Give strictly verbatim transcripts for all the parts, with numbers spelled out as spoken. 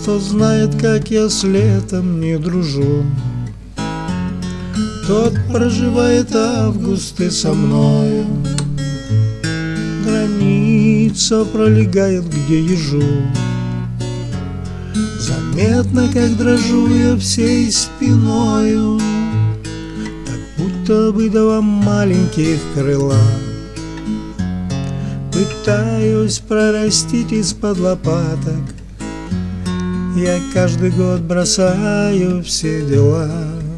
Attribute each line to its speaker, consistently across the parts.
Speaker 1: Кто знает, как я с летом не дружу, тот проживает августы со мною. Граница пролегает, где ежу. Заметно, как дрожу я всей спиною, как будто бы два маленьких крыла. Пытаюсь прорастить из-под лопаток. Я каждый год бросаю все дела,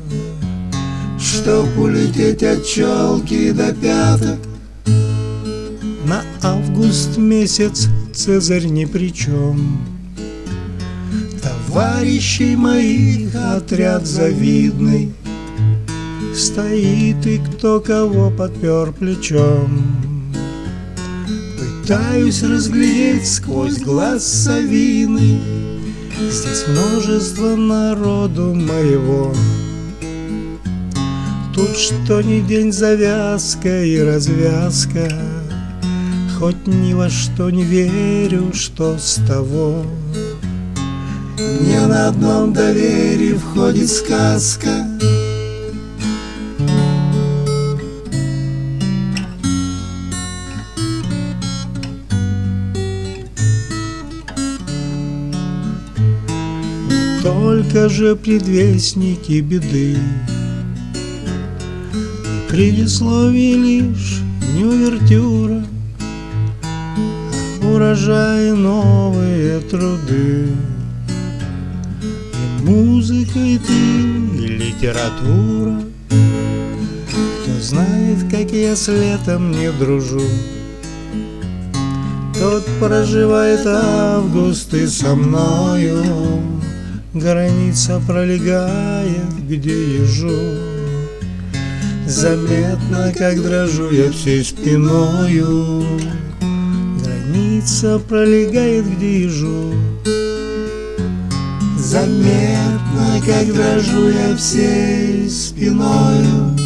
Speaker 1: чтоб улететь от челки до пяток. На август месяц Цезарь ни при чем. Товарищей моих отряд завидный, стоит и кто кого подпер плечом. Пытаюсь разглядеть сквозь глаз совиный, здесь множество народу моего. Тут что ни день завязка и развязка, хоть ни во что не верю, что с того. Не на одном доверии входит сказка. Только же предвестники беды, и предисловие лишь не увертюра, а урожай новые труды. И музыка, и ты, и литература. Кто знает, как я с летом не дружу, тот проживает августы со мною. Граница пролегает, где ежу. Заметно, как дрожу я всей спиною. Граница пролегает, где ежу. Заметно, как дрожу я всей спиною.